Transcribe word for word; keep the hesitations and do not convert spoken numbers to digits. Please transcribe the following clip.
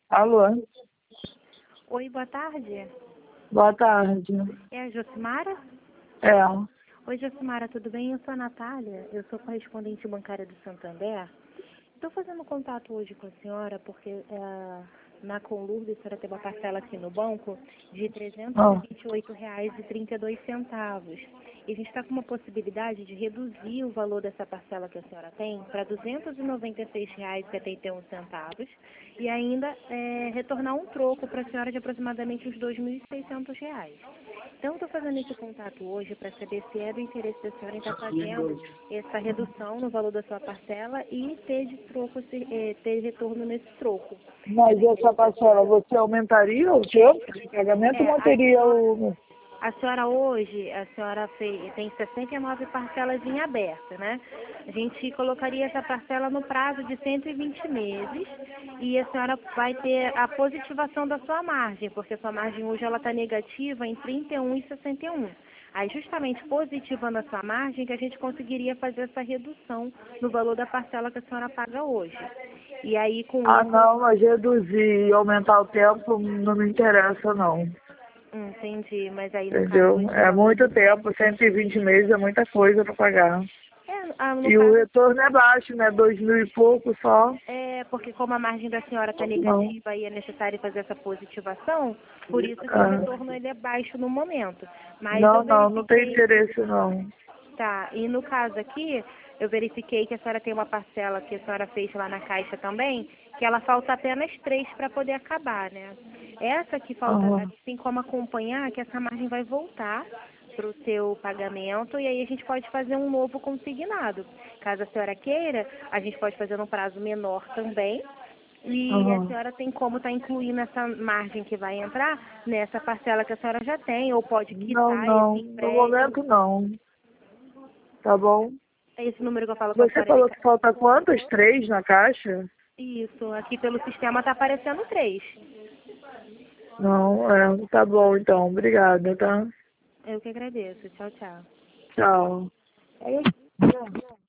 Alô? Oi, boa tarde. Boa tarde. É a Josimara? É. Oi, Josimara, tudo bem? Eu sou a Natália, eu sou correspondente bancária do Santander. Estou fazendo contato hoje com a senhora porque é, na Conlurb a senhora tem uma parcela aqui no banco de trezentos Ah. e vinte e oito reais e trinta e dois centavos. E a gente está com uma possibilidade de reduzir o valor dessa parcela que a senhora tem para duzentos e noventa e seis reais e setenta e um centavos e ainda é, retornar um troco para a senhora de aproximadamente uns dois mil e seiscentos reais. Então, estou fazendo esse contato hoje para saber se é do interesse da senhora em estar fazendo essa redução no valor da sua parcela e ter de troco, esse- eh, ter retorno nesse troco. É Mas do essa interesse da parcela, senhora? você aumentaria o tempo de pagamento ou É, a manteria senhora, o... a senhora hoje, a senhora fez, tem sessenta e nove parcelas em aberto, né? A gente colocaria essa parcela no prazo de cento e vinte meses e a senhora vai ter a positivação da sua margem, porque a sua margem hoje ela está negativa em trinta e um vírgula sessenta e um. Aí justamente positivando a sua margem que a gente conseguiria fazer essa redução no valor da parcela que a senhora paga hoje. E aí com Ah, isso, não, mas reduzir e aumentar o tempo não me interessa, não. hum, entendi, mas aí no caso Entendeu? hoje É ela muito tempo, cento e vinte meses é muita coisa para pagar. é, ah, no E o caso retorno é baixo, né? Dois mil e pouco só. é porque como a margem da senhora está Não. negativa e é necessário fazer essa positivação, por isso que o Ah, retorno ele é baixo no momento. Mas eu não, não, não tem verifiquei, interesse, não. tá, e no caso aqui, eu verifiquei que a senhora tem uma parcela que a senhora fez lá na Caixa também, que ela falta apenas três para poder acabar, né? Essa que falta, Aham. tem como acompanhar que essa margem vai voltar para o seu pagamento e aí a gente pode fazer um novo consignado. Caso a senhora queira, a gente pode fazer num prazo menor também. E a Aham. senhora tem como estar incluindo essa margem que vai entrar nessa parcela que a senhora já tem, ou pode Não, quitar esse não. No empréstimo. momento, não. Tá bom? Esse número que eu falo com a Você senhora, ele... falou que falta quantas? Três na caixa? Isso, aqui pelo sistema tá aparecendo três. Não, é, tá bom então. Obrigada, tá? Eu que agradeço. Tchau, tchau. Tchau.